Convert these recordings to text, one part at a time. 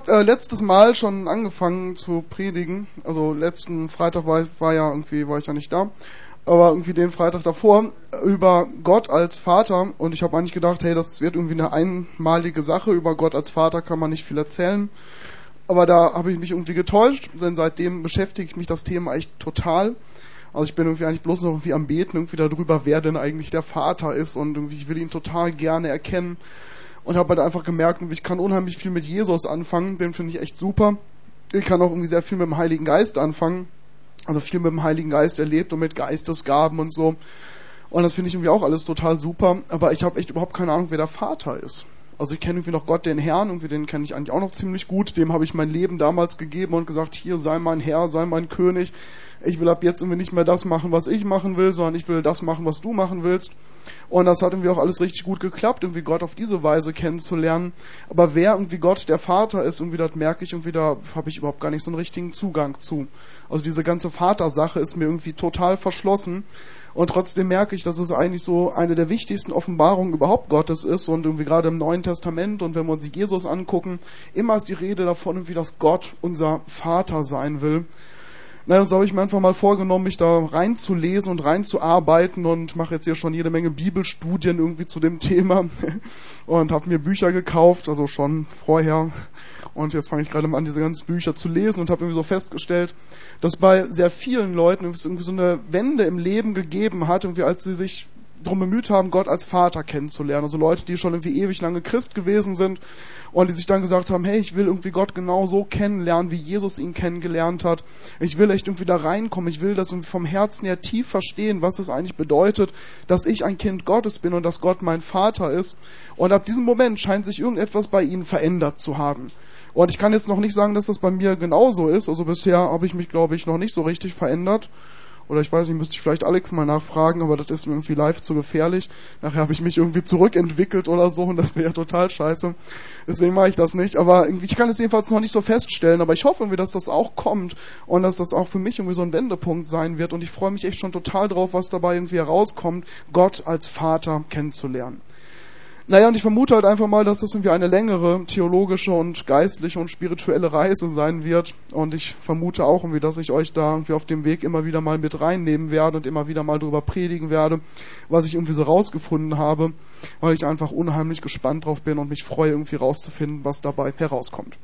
habe letztes Mal schon angefangen zu predigen. Also letzten Freitag war ich ja nicht da. Aber irgendwie den Freitag davor über Gott als Vater. Und ich habe eigentlich gedacht, hey, das wird irgendwie eine einmalige Sache. Über Gott als Vater kann man nicht viel erzählen. Aber da habe ich mich irgendwie getäuscht, denn seitdem beschäftigt mich das Thema echt total. Also ich bin irgendwie eigentlich bloß noch irgendwie am Beten, irgendwie darüber, wer denn eigentlich der Vater ist. Und irgendwie ich will ihn total gerne erkennen. Und habe halt einfach gemerkt, ich kann unheimlich viel mit Jesus anfangen, den finde ich echt super. Ich kann auch irgendwie sehr viel mit dem Heiligen Geist anfangen. Also viel mit dem Heiligen Geist erlebt und mit Geistesgaben und so. Und das finde ich irgendwie auch alles total super. Aber ich habe echt überhaupt keine Ahnung, wer der Vater ist. Also ich kenne irgendwie noch Gott, den Herrn, irgendwie den kenne ich eigentlich auch noch ziemlich gut. Dem habe ich mein Leben damals gegeben und gesagt, hier, sei mein Herr, sei mein König. Ich will ab jetzt irgendwie nicht mehr das machen, was ich machen will, sondern ich will das machen, was du machen willst. Und das hat irgendwie auch alles richtig gut geklappt, irgendwie Gott auf diese Weise kennenzulernen. Aber wer irgendwie Gott der Vater ist, irgendwie das merke ich irgendwie, da habe ich überhaupt gar nicht so einen richtigen Zugang zu. Also diese ganze Vatersache ist mir irgendwie total verschlossen. Und trotzdem merke ich, dass es eigentlich so eine der wichtigsten Offenbarungen überhaupt Gottes ist. Und irgendwie gerade im Neuen Testament und wenn wir uns Jesus angucken, immer ist die Rede davon, irgendwie, dass Gott unser Vater sein will. Und so habe ich mir einfach mal vorgenommen, mich da reinzulesen und reinzuarbeiten und mache jetzt hier schon jede Menge Bibelstudien irgendwie zu dem Thema und habe mir Bücher gekauft, also schon vorher. Und jetzt fange ich gerade mal an, diese ganzen Bücher zu lesen und habe irgendwie so festgestellt, dass bei sehr vielen Leuten irgendwie so eine Wende im Leben gegeben hat, irgendwie als sie sich darum bemüht haben, Gott als Vater kennenzulernen. Also Leute, die schon irgendwie ewig lange Christ gewesen sind und die sich dann gesagt haben, hey, ich will irgendwie Gott genau so kennenlernen, wie Jesus ihn kennengelernt hat. Ich will echt irgendwie da reinkommen. Ich will das irgendwie vom Herzen her tief verstehen, was es eigentlich bedeutet, dass ich ein Kind Gottes bin und dass Gott mein Vater ist. Und ab diesem Moment scheint sich irgendetwas bei ihnen verändert zu haben. Und ich kann jetzt noch nicht sagen, dass das bei mir genauso ist. Also bisher habe ich mich, glaube ich, noch nicht so richtig verändert. Oder ich weiß nicht, müsste ich vielleicht Alex mal nachfragen, aber das ist mir irgendwie live zu gefährlich. Nachher habe ich mich irgendwie zurückentwickelt oder so und das wäre ja total scheiße. Deswegen mache ich das nicht. Aber irgendwie, ich kann es jedenfalls noch nicht so feststellen, aber ich hoffe irgendwie, dass das auch kommt und dass das auch für mich irgendwie so ein Wendepunkt sein wird. Und ich freue mich echt schon total drauf, was dabei irgendwie herauskommt, Gott als Vater kennenzulernen. Naja, und ich vermute halt einfach mal, dass das irgendwie eine längere theologische und geistliche und spirituelle Reise sein wird. Und ich vermute auch irgendwie, dass ich euch da irgendwie auf dem Weg immer wieder mal mit reinnehmen werde und immer wieder mal drüber predigen werde, was ich irgendwie so rausgefunden habe, weil ich einfach unheimlich gespannt drauf bin und mich freue, irgendwie rauszufinden, was dabei herauskommt.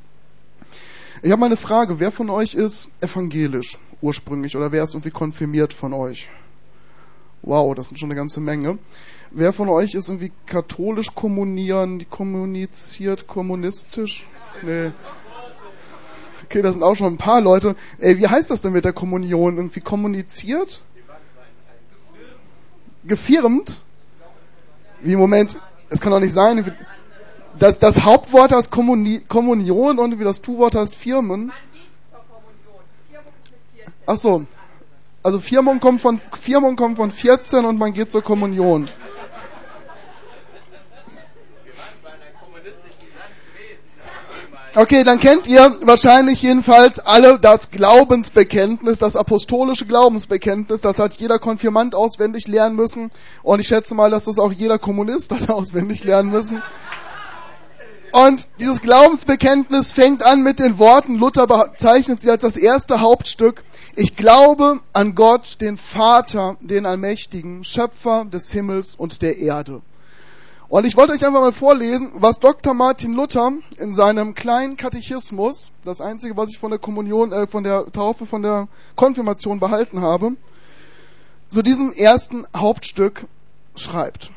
Ich habe mal eine Frage, wer von euch ist evangelisch ursprünglich oder wer ist irgendwie konfirmiert von euch? Wow, das sind schon eine ganze Menge. Wer von euch ist irgendwie katholisch kommuniziert, kommunistisch? Nee. Okay, das sind auch schon ein paar Leute. Wie heißt das denn mit der Kommunion? Irgendwie kommuniziert? Gefirmt? Wie, Moment, es kann doch nicht sein. Das Hauptwort heißt Kommunion und wie das Tu-Wort heißt Firmen. Ach so. Also Firmung kommt von 14 und man geht zur Kommunion. Okay, dann kennt ihr wahrscheinlich jedenfalls alle das Glaubensbekenntnis, das apostolische Glaubensbekenntnis. Das hat jeder Konfirmand auswendig lernen müssen. Und ich schätze mal, dass das auch jeder Kommunist hat auswendig lernen müssen. Und dieses Glaubensbekenntnis fängt an mit den Worten, Luther bezeichnet sie als das erste Hauptstück: Ich glaube an Gott, den Vater, den Allmächtigen, Schöpfer des Himmels und der Erde. Und ich wollte euch einfach mal vorlesen, was Dr. Martin Luther in seinem kleinen Katechismus, das einzige, was ich von der von der Taufe, von der Konfirmation behalten habe, zu diesem ersten Hauptstück schreibt.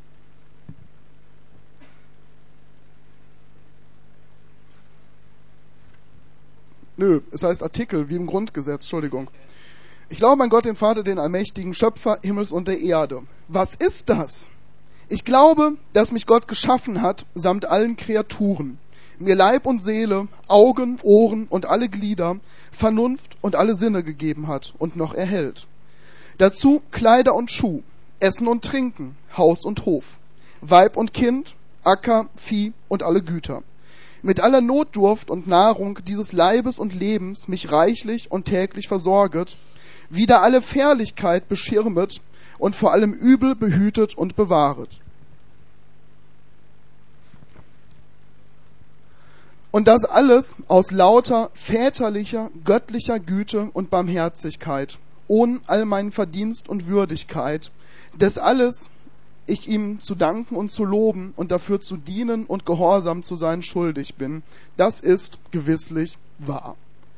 Es heißt Artikel, wie im Grundgesetz, Entschuldigung. Ich glaube an Gott, den Vater, den Allmächtigen, Schöpfer Himmels und der Erde. Was ist das? Ich glaube, dass mich Gott geschaffen hat, samt allen Kreaturen, mir Leib und Seele, Augen, Ohren und alle Glieder, Vernunft und alle Sinne gegeben hat und noch erhält. Dazu Kleider und Schuh, Essen und Trinken, Haus und Hof, Weib und Kind, Acker, Vieh und alle Güter. Mit aller Notdurft und Nahrung dieses Leibes und Lebens mich reichlich und täglich versorget, wider alle Fährlichkeit beschirmet und vor allem Übel behütet und bewahret. Und das alles aus lauter väterlicher, göttlicher Güte und Barmherzigkeit, ohne all meinen Verdienst und Würdigkeit. Das alles ich ihm zu danken und zu loben und dafür zu dienen und gehorsam zu sein schuldig bin. Das ist gewisslich wahr.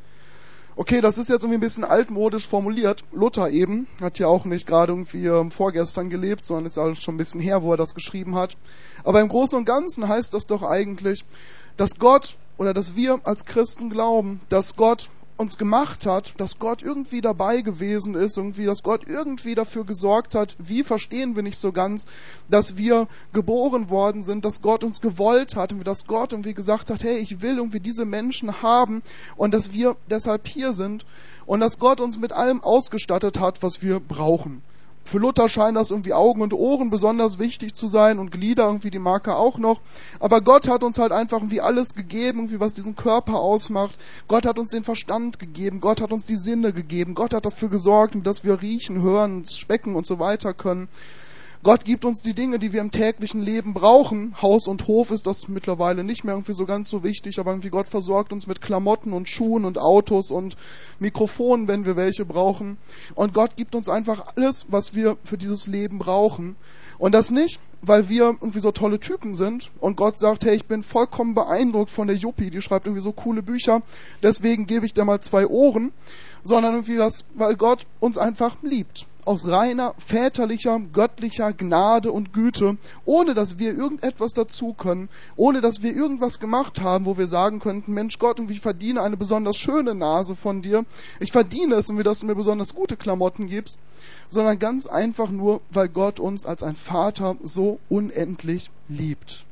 Okay, das ist jetzt irgendwie ein bisschen altmodisch formuliert. Luther eben hat ja auch nicht gerade irgendwie vorgestern gelebt, sondern ist auch schon ein bisschen her, wo er das geschrieben hat. Aber im Großen und Ganzen heißt das doch eigentlich, dass Gott oder dass wir als Christen glauben, dass Gott uns gemacht hat, dass Gott irgendwie dabei gewesen ist, irgendwie, dass Gott irgendwie dafür gesorgt hat, wie verstehen wir nicht so ganz, dass wir geboren worden sind, dass Gott uns gewollt hat und dass Gott irgendwie gesagt hat, hey, ich will irgendwie diese Menschen haben und dass wir deshalb hier sind und dass Gott uns mit allem ausgestattet hat, was wir brauchen. Für Luther scheinen das irgendwie Augen und Ohren besonders wichtig zu sein und Glieder irgendwie die Marke auch noch. Aber Gott hat uns halt einfach irgendwie alles gegeben, irgendwie was diesen Körper ausmacht. Gott hat uns den Verstand gegeben, Gott hat uns die Sinne gegeben, Gott hat dafür gesorgt, dass wir riechen, hören, schmecken und so weiter können. Gott gibt uns die Dinge, die wir im täglichen Leben brauchen. Haus und Hof ist das mittlerweile nicht mehr irgendwie so ganz so wichtig, aber irgendwie Gott versorgt uns mit Klamotten und Schuhen und Autos und Mikrofonen, wenn wir welche brauchen. Und Gott gibt uns einfach alles, was wir für dieses Leben brauchen. Und das nicht, weil wir irgendwie so tolle Typen sind und Gott sagt, hey, ich bin vollkommen beeindruckt von der Juppie, die schreibt irgendwie so coole Bücher, deswegen gebe ich dir mal 2 Ohren, sondern irgendwie weil Gott uns einfach liebt. Aus reiner, väterlicher, göttlicher Gnade und Güte, ohne dass wir irgendetwas dazu können, ohne dass wir irgendwas gemacht haben, wo wir sagen könnten, Mensch Gott, irgendwie ich verdiene eine besonders schöne Nase von dir, ich verdiene es, irgendwie, dass du mir besonders gute Klamotten gibst, sondern ganz einfach nur, weil Gott uns als ein Vater so unendlich liebt.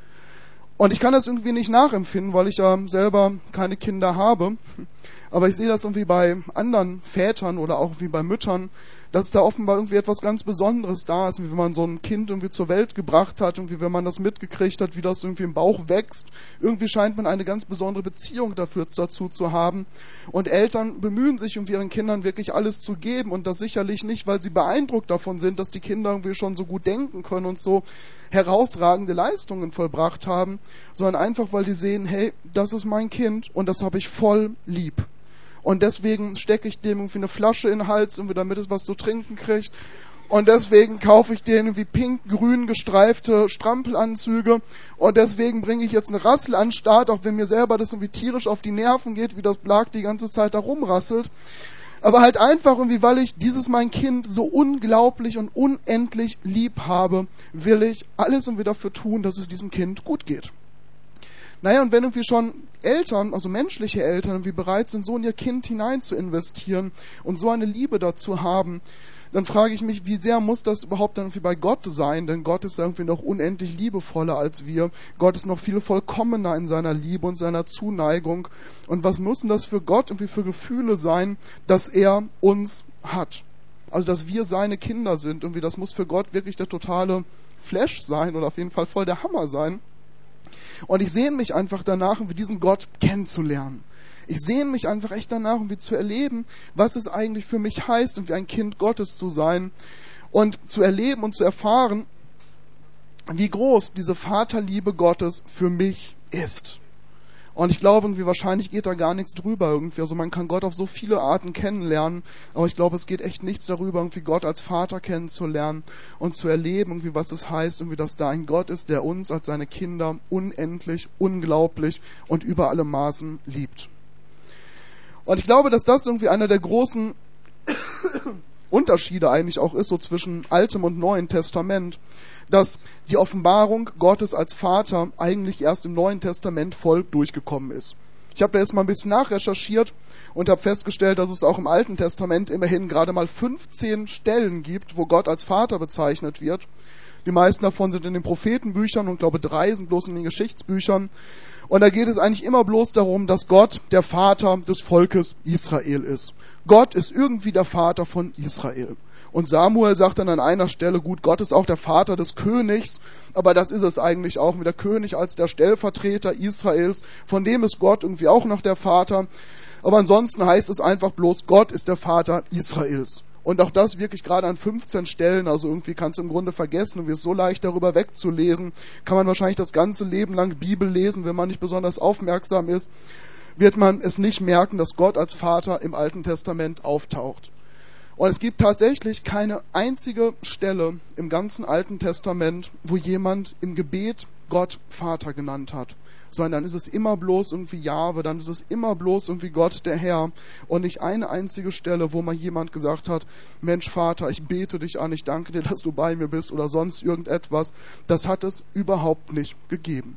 Und ich kann das irgendwie nicht nachempfinden, weil ich ja selber keine Kinder habe. Aber ich sehe das irgendwie bei anderen Vätern oder auch wie bei Müttern, dass da offenbar irgendwie etwas ganz Besonderes da ist, wie wenn man so ein Kind irgendwie zur Welt gebracht hat, irgendwie wenn man das mitgekriegt hat, wie das irgendwie im Bauch wächst. Irgendwie scheint man eine ganz besondere Beziehung dazu zu haben. Und Eltern bemühen sich, irgendwie ihren Kindern wirklich alles zu geben und das sicherlich nicht, weil sie beeindruckt davon sind, dass die Kinder irgendwie schon so gut denken können und so herausragende Leistungen vollbracht haben, sondern einfach, weil die sehen, hey, das ist mein Kind und das habe ich voll lieb. Und deswegen stecke ich dem irgendwie eine Flasche in den Hals, irgendwie, damit es was zu trinken kriegt. Und deswegen kaufe ich denen irgendwie pink-grün gestreifte Strampelanzüge. Und deswegen bringe ich jetzt eine Rassel an den Start, auch wenn mir selber das irgendwie tierisch auf die Nerven geht, wie das Blag die ganze Zeit da rumrasselt. Aber halt einfach irgendwie, weil ich dieses mein Kind so unglaublich und unendlich lieb habe, will ich alles irgendwie dafür tun, dass es diesem Kind gut geht. Naja, und wenn irgendwie schon Eltern, also menschliche Eltern, irgendwie bereit sind, so in ihr Kind hinein zu investieren und so eine Liebe dazu haben, dann frage ich mich, wie sehr muss das überhaupt dann irgendwie bei Gott sein? Denn Gott ist irgendwie noch unendlich liebevoller als wir. Gott ist noch viel vollkommener in seiner Liebe und seiner Zuneigung. Und was müssen das für Gott irgendwie für Gefühle sein, dass er uns hat? Also, dass wir seine Kinder sind. Irgendwie, das muss für Gott wirklich der totale Flash sein oder auf jeden Fall voll der Hammer sein. Und ich sehne mich einfach danach, um diesen Gott kennenzulernen. Ich sehne mich einfach echt danach, um zu erleben, was es eigentlich für mich heißt, um wie ein Kind Gottes zu sein und zu erleben und zu erfahren, wie groß diese Vaterliebe Gottes für mich ist. Und ich glaube, irgendwie wahrscheinlich geht da gar nichts drüber irgendwie. Also man kann Gott auf so viele Arten kennenlernen, aber ich glaube, es geht echt nichts darüber, irgendwie Gott als Vater kennenzulernen und zu erleben, irgendwie was es heißt, irgendwie, dass da ein Gott ist, der uns als seine Kinder unendlich, unglaublich und über alle Maßen liebt. Und ich glaube, dass das irgendwie einer der großen Unterschiede eigentlich auch ist, so zwischen Altem und Neuen Testament, dass die Offenbarung Gottes als Vater eigentlich erst im Neuen Testament voll durchgekommen ist. Ich habe da jetzt mal ein bisschen nachrecherchiert und habe festgestellt, dass es auch im Alten Testament immerhin gerade mal 15 Stellen gibt, wo Gott als Vater bezeichnet wird. Die meisten davon sind in den Prophetenbüchern und glaube 3 sind bloß in den Geschichtsbüchern. Und da geht es eigentlich immer bloß darum, dass Gott der Vater des Volkes Israel ist. Gott ist irgendwie der Vater von Israel. Und Samuel sagt dann an einer Stelle, gut, Gott ist auch der Vater des Königs, aber das ist es eigentlich auch, mit der König als der Stellvertreter Israels, von dem ist Gott irgendwie auch noch der Vater. Aber ansonsten heißt es einfach bloß, Gott ist der Vater Israels. Und auch das wirklich gerade an 15 Stellen, also irgendwie kannst du im Grunde vergessen, und es ist so leicht darüber wegzulesen, kann man wahrscheinlich das ganze Leben lang Bibel lesen, wenn man nicht besonders aufmerksam ist, wird man es nicht merken, dass Gott als Vater im Alten Testament auftaucht. Und es gibt tatsächlich keine einzige Stelle im ganzen Alten Testament, wo jemand im Gebet Gott Vater genannt hat. Sondern dann ist es immer bloß irgendwie Jahwe, dann ist es immer bloß irgendwie Gott, der Herr. Und nicht eine einzige Stelle, wo mal jemand gesagt hat, Mensch Vater, ich bete dich an, ich danke dir, dass du bei mir bist oder sonst irgendetwas. Das hat es überhaupt nicht gegeben.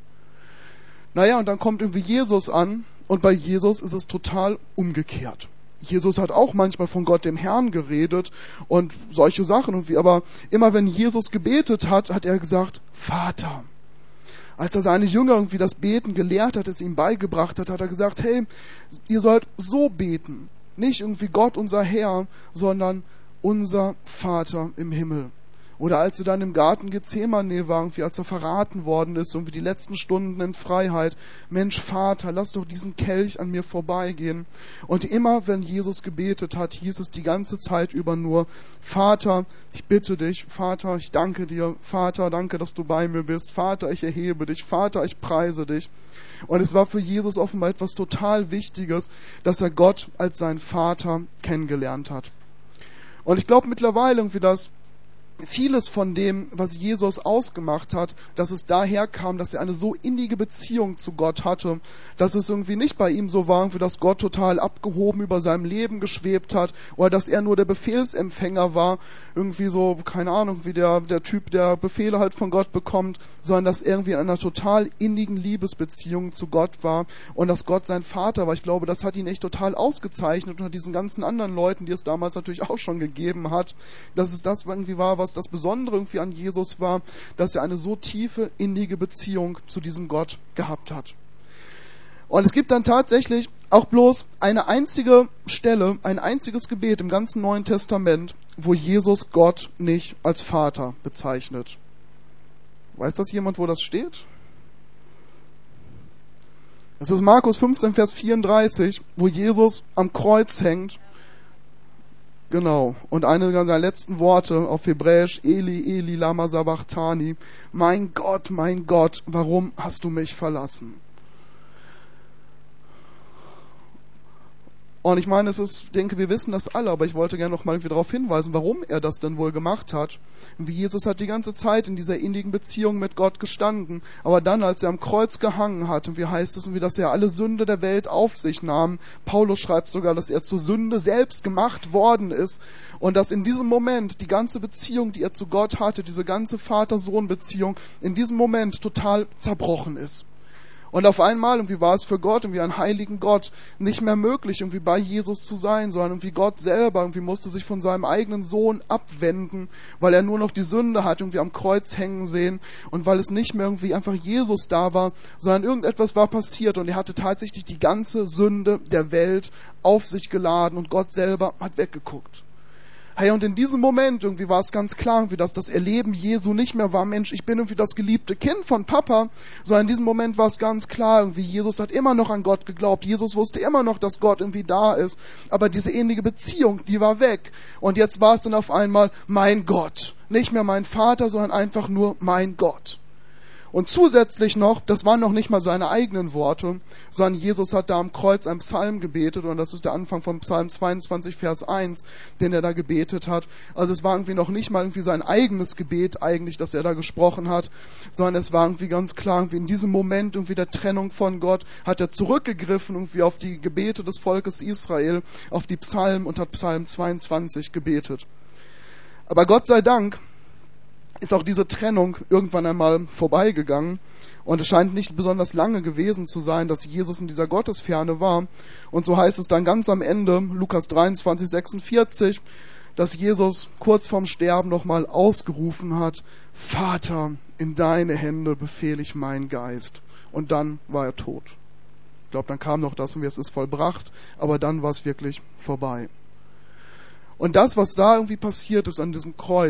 Naja, und dann kommt irgendwie Jesus an und bei Jesus ist es total umgekehrt. Jesus hat auch manchmal von Gott dem Herrn geredet und solche Sachen irgendwie, aber immer wenn Jesus gebetet hat, hat er gesagt, Vater. Als er seine Jünger irgendwie das Beten gelehrt hat, es ihm beigebracht hat, hat er gesagt, hey, ihr sollt so beten. Nicht irgendwie Gott, unser Herr, sondern unser Vater im Himmel. Oder als er dann im Garten Gethsemane war, irgendwie als er verraten worden ist, irgendwie die letzten Stunden in Freiheit. Mensch, Vater, lass doch diesen Kelch an mir vorbeigehen. Und immer, wenn Jesus gebetet hat, hieß es die ganze Zeit über nur, Vater, ich bitte dich, Vater, ich danke dir, Vater, danke, dass du bei mir bist, Vater, ich erhebe dich, Vater, ich preise dich. Und es war für Jesus offenbar etwas total Wichtiges, dass er Gott als seinen Vater kennengelernt hat. Und ich glaube mittlerweile irgendwie, dass vieles von dem, was Jesus ausgemacht hat, dass es daher kam, dass er eine so innige Beziehung zu Gott hatte, dass es irgendwie nicht bei ihm so war, dass Gott total abgehoben über seinem Leben geschwebt hat oder dass er nur der Befehlsempfänger war, irgendwie so, keine Ahnung, wie der Typ, der Befehle halt von Gott bekommt, sondern dass er irgendwie in einer total innigen Liebesbeziehung zu Gott war und dass Gott sein Vater war. Ich glaube, das hat ihn echt total ausgezeichnet unter diesen ganzen anderen Leuten, die es damals natürlich auch schon gegeben hat, dass es das irgendwie war, was das Besondere irgendwie an Jesus war, dass er eine so tiefe, innige Beziehung zu diesem Gott gehabt hat. Und es gibt dann tatsächlich auch bloß eine einzige Stelle, ein einziges Gebet im ganzen Neuen Testament, wo Jesus Gott nicht als Vater bezeichnet. Weiß das jemand, wo das steht? Das ist Markus 15, Vers 34, wo Jesus am Kreuz hängt. Genau. Und eine seiner letzten Worte auf Hebräisch, Eli, Eli, lama sabachthani. Mein Gott, warum hast du mich verlassen? Und ich meine, ich denke, wir wissen das alle, aber ich wollte gerne noch mal darauf hinweisen, warum er das denn wohl gemacht hat. Und wie Jesus hat die ganze Zeit in dieser innigen Beziehung mit Gott gestanden, aber dann, als er am Kreuz gehangen hat, und wie heißt es, und wie dass er alle Sünde der Welt auf sich nahm, Paulus schreibt sogar, dass er zur Sünde selbst gemacht worden ist und dass in diesem Moment die ganze Beziehung, die er zu Gott hatte, diese ganze Vater-Sohn-Beziehung, in diesem Moment total zerbrochen ist. Und auf einmal, irgendwie war es für Gott, irgendwie einen heiligen Gott, nicht mehr möglich, irgendwie bei Jesus zu sein, sondern irgendwie Gott selber, irgendwie musste sich von seinem eigenen Sohn abwenden, weil er nur noch die Sünde hat, irgendwie am Kreuz hängen sehen und weil es nicht mehr irgendwie einfach Jesus da war, sondern irgendetwas war passiert und er hatte tatsächlich die ganze Sünde der Welt auf sich geladen und Gott selber hat weggeguckt. Hey, und in diesem Moment irgendwie war es ganz klar, irgendwie, dass das Erleben Jesu nicht mehr war, Mensch, ich bin irgendwie das geliebte Kind von Papa, sondern in diesem Moment war es ganz klar, irgendwie, Jesus hat immer noch an Gott geglaubt, Jesus wusste immer noch, dass Gott irgendwie da ist, aber diese ähnliche Beziehung, die war weg. Und jetzt war es dann auf einmal mein Gott. Nicht mehr mein Vater, sondern einfach nur mein Gott. Und zusätzlich noch, das waren noch nicht mal seine eigenen Worte, sondern Jesus hat da am Kreuz einen Psalm gebetet und das ist der Anfang von Psalm 22, Vers 1, den er da gebetet hat. Also es war irgendwie noch nicht mal irgendwie sein eigenes Gebet eigentlich, das er da gesprochen hat, sondern es war irgendwie ganz klar, irgendwie in diesem Moment irgendwie der Trennung von Gott hat er zurückgegriffen irgendwie auf die Gebete des Volkes Israel, auf die Psalmen und hat Psalm 22 gebetet. Aber Gott sei Dank ist auch diese Trennung irgendwann einmal vorbeigegangen und es scheint nicht besonders lange gewesen zu sein, dass Jesus in dieser Gottesferne war. Und so heißt es dann ganz am Ende, Lukas 23, 46, dass Jesus kurz vorm Sterben nochmal ausgerufen hat, Vater, in deine Hände befehle ich meinen Geist. Und dann war er tot. Ich glaube, dann kam noch das und es ist vollbracht, aber dann war es wirklich vorbei. Und das, was da irgendwie passiert ist an diesem Kreuz,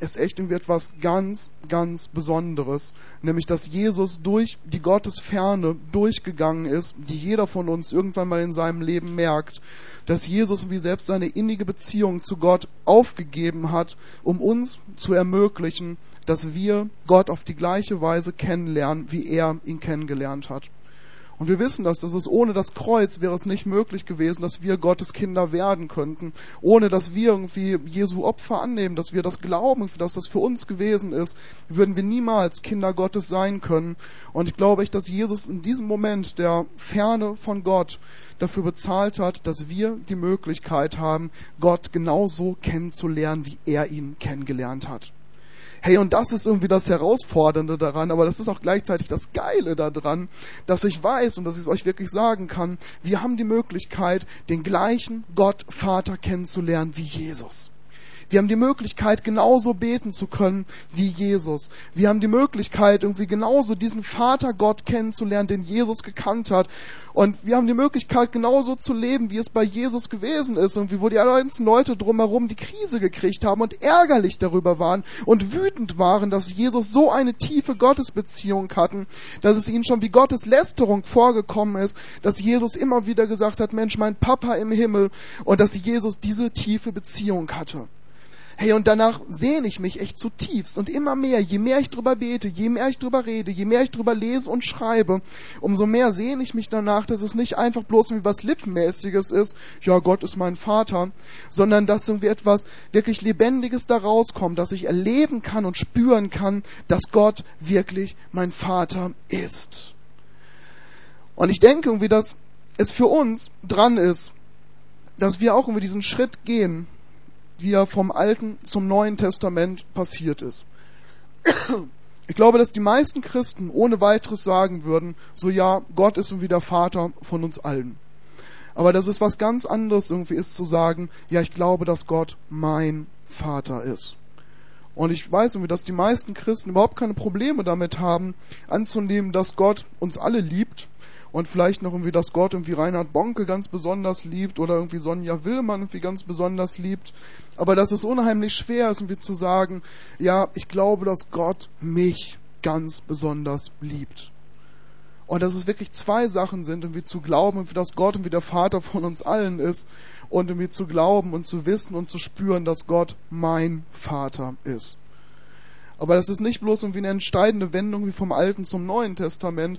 ist echt irgendwie etwas ganz, ganz Besonderes. Nämlich, dass Jesus durch die Gottesferne durchgegangen ist, die jeder von uns irgendwann mal in seinem Leben merkt. Dass Jesus wie selbst seine innige Beziehung zu Gott aufgegeben hat, um uns zu ermöglichen, dass wir Gott auf die gleiche Weise kennenlernen, wie er ihn kennengelernt hat. Und wir wissen das ist ohne das Kreuz wäre es nicht möglich gewesen, dass wir Gottes Kinder werden könnten. Ohne dass wir irgendwie Jesu Opfer annehmen, dass wir das glauben, dass das für uns gewesen ist, würden wir niemals Kinder Gottes sein können. Und ich glaube echt, dass Jesus in diesem Moment der Ferne von Gott dafür bezahlt hat, dass wir die Möglichkeit haben, Gott genauso kennenzulernen, wie er ihn kennengelernt hat. Hey, und das ist irgendwie das Herausfordernde daran, aber das ist auch gleichzeitig das Geile daran, dass ich weiß und dass ich es euch wirklich sagen kann, wir haben die Möglichkeit, den gleichen Gott Vater kennenzulernen wie Jesus. Wir haben die Möglichkeit, genauso beten zu können wie Jesus. Wir haben die Möglichkeit, irgendwie genauso diesen Vater Gott kennenzulernen, den Jesus gekannt hat. Und wir haben die Möglichkeit, genauso zu leben, wie es bei Jesus gewesen ist. Und wo die ganzen Leute drumherum die Krise gekriegt haben und ärgerlich darüber waren und wütend waren, dass Jesus so eine tiefe Gottesbeziehung hatten, dass es ihnen schon wie Gotteslästerung vorgekommen ist, dass Jesus immer wieder gesagt hat, Mensch, mein Papa im Himmel, und dass Jesus diese tiefe Beziehung hatte. Hey, und danach sehne ich mich echt zutiefst und immer mehr, je mehr ich drüber bete, je mehr ich drüber rede, je mehr ich drüber lese und schreibe, umso mehr sehne ich mich danach, dass es nicht einfach bloß irgendwie was Lippenmäßiges ist, ja, Gott ist mein Vater, sondern dass irgendwie etwas wirklich Lebendiges da rauskommt, dass ich erleben kann und spüren kann, dass Gott wirklich mein Vater ist. Und ich denke irgendwie, dass es für uns dran ist, dass wir auch irgendwie diesen Schritt gehen, wie er vom Alten zum Neuen Testament passiert ist. Ich glaube, dass die meisten Christen ohne weiteres sagen würden, so ja, Gott ist irgendwie der Vater von uns allen. Aber dass es was ganz anderes irgendwie ist zu sagen, ja, ich glaube, dass Gott mein Vater ist. Und ich weiß irgendwie, dass die meisten Christen überhaupt keine Probleme damit haben, anzunehmen, dass Gott uns alle liebt. Und vielleicht noch irgendwie, dass Gott irgendwie Reinhard Bonke ganz besonders liebt oder irgendwie Sonja Willmann irgendwie ganz besonders liebt. Aber dass es unheimlich schwer ist, irgendwie zu sagen, ja, ich glaube, dass Gott mich ganz besonders liebt. Und dass es wirklich zwei Sachen sind, irgendwie zu glauben, irgendwie, dass Gott irgendwie der Vater von uns allen ist und irgendwie zu glauben und zu wissen und zu spüren, dass Gott mein Vater ist. Aber das ist nicht bloß irgendwie eine entscheidende Wendung wie vom Alten zum Neuen Testament,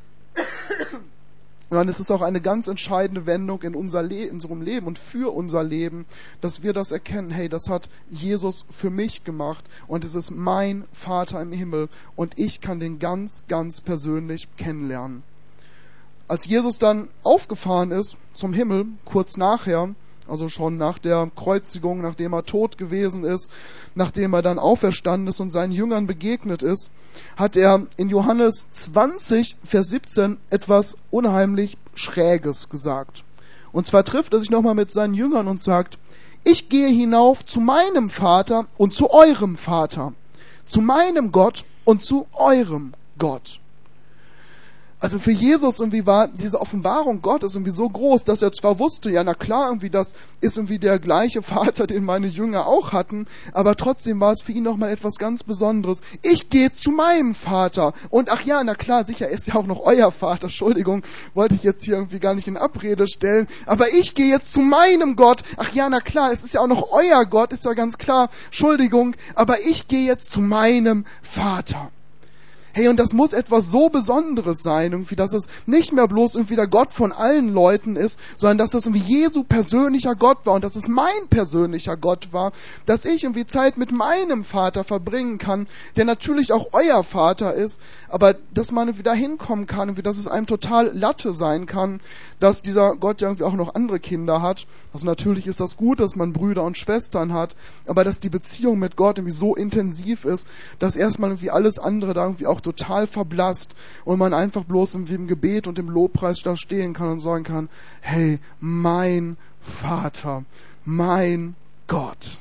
sondern es ist auch eine ganz entscheidende Wendung in unserem Leben und für unser Leben, dass wir das erkennen, hey, das hat Jesus für mich gemacht und es ist mein Vater im Himmel und ich kann den ganz, ganz persönlich kennenlernen. Als Jesus dann aufgefahren ist zum Himmel, kurz nachher, also schon nach der Kreuzigung, nachdem er tot gewesen ist, nachdem er dann auferstanden ist und seinen Jüngern begegnet ist, hat er in Johannes 20, Vers 17 etwas unheimlich Schräges gesagt. Und zwar trifft er sich nochmal mit seinen Jüngern und sagt, ich gehe hinauf zu meinem Vater und zu eurem Vater, zu meinem Gott und zu eurem Gott. Also für Jesus irgendwie war diese Offenbarung Gottes irgendwie so groß, dass er zwar wusste, ja na klar, irgendwie das ist irgendwie der gleiche Vater, den meine Jünger auch hatten, aber trotzdem war es für ihn nochmal etwas ganz Besonderes. Ich gehe zu meinem Vater und ach ja, na klar, sicher ist ja auch noch euer Vater, Entschuldigung, wollte ich jetzt hier irgendwie gar nicht in Abrede stellen, aber ich gehe jetzt zu meinem Gott, ach ja, na klar, es ist ja auch noch euer Gott, ist ja ganz klar, Entschuldigung, aber ich gehe jetzt zu meinem Vater. Hey, und das muss etwas so Besonderes sein, irgendwie, dass es nicht mehr bloß irgendwie der Gott von allen Leuten ist, sondern dass das irgendwie Jesu persönlicher Gott war und dass es mein persönlicher Gott war, dass ich irgendwie Zeit mit meinem Vater verbringen kann, der natürlich auch euer Vater ist, aber dass man irgendwie da hinkommen kann, irgendwie, dass es einem total Latte sein kann, dass dieser Gott ja irgendwie auch noch andere Kinder hat. Also natürlich ist das gut, dass man Brüder und Schwestern hat, aber dass die Beziehung mit Gott irgendwie so intensiv ist, dass erstmal irgendwie alles andere da irgendwie auch total verblasst und man einfach bloß im Gebet und im Lobpreis da stehen kann und sagen kann, hey, mein Vater, mein Gott.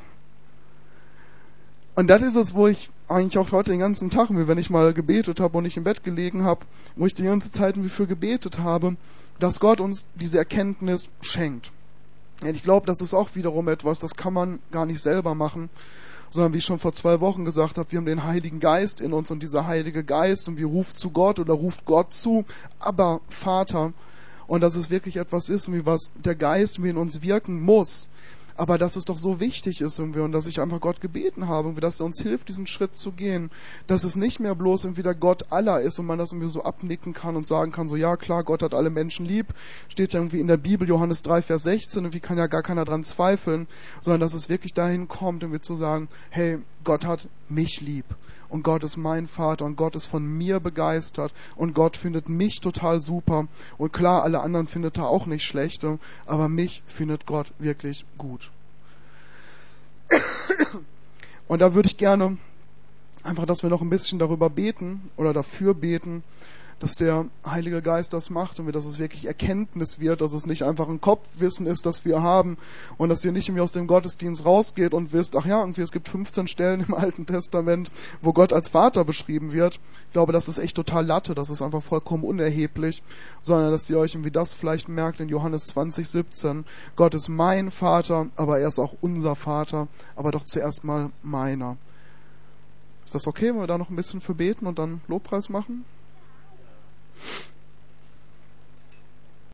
Und das ist es, wo ich eigentlich auch heute den ganzen Tag, wenn ich mal gebetet habe und ich im Bett gelegen habe, wo ich die ganze Zeit für gebetet habe, dass Gott uns diese Erkenntnis schenkt. Und ich glaube, das ist auch wiederum etwas, das kann man gar nicht selber machen. sondern wie ich schon vor 2 Wochen gesagt habe, wir haben den Heiligen Geist in uns und dieser Heilige Geist und wir ruft zu Gott oder ruft Gott zu, aber Vater. Und dass es wirklich etwas ist, wie was der Geist wie in uns wirken muss. Aber dass es doch so wichtig ist irgendwie und dass ich einfach Gott gebeten habe, irgendwie, dass er uns hilft, diesen Schritt zu gehen. Dass es nicht mehr bloß irgendwie der Gott aller ist und man das irgendwie so abnicken kann und sagen kann, so ja klar, Gott hat alle Menschen lieb. Steht ja irgendwie in der Bibel, Johannes 3, Vers 16, irgendwie kann ja gar keiner dran zweifeln. Sondern dass es wirklich dahin kommt, irgendwie zu sagen, hey, Gott hat mich lieb. Und Gott ist mein Vater und Gott ist von mir begeistert und Gott findet mich total super. Und klar, alle anderen findet er auch nicht schlecht, aber mich findet Gott wirklich gut. Und da würde ich gerne einfach, dass wir noch ein bisschen darüber beten oder dafür beten, dass der Heilige Geist das macht und dass es wirklich Erkenntnis wird, dass es nicht einfach ein Kopfwissen ist, das wir haben und dass ihr nicht irgendwie aus dem Gottesdienst rausgeht und wisst, ach ja, irgendwie es gibt 15 Stellen im Alten Testament, wo Gott als Vater beschrieben wird. Ich glaube, das ist echt total Latte, das ist einfach vollkommen unerheblich, sondern dass ihr euch irgendwie das vielleicht merkt in Johannes 20,17. Gott ist mein Vater, aber er ist auch unser Vater, aber doch zuerst mal meiner. Ist das okay, wenn wir da noch ein bisschen für beten und dann Lobpreis machen?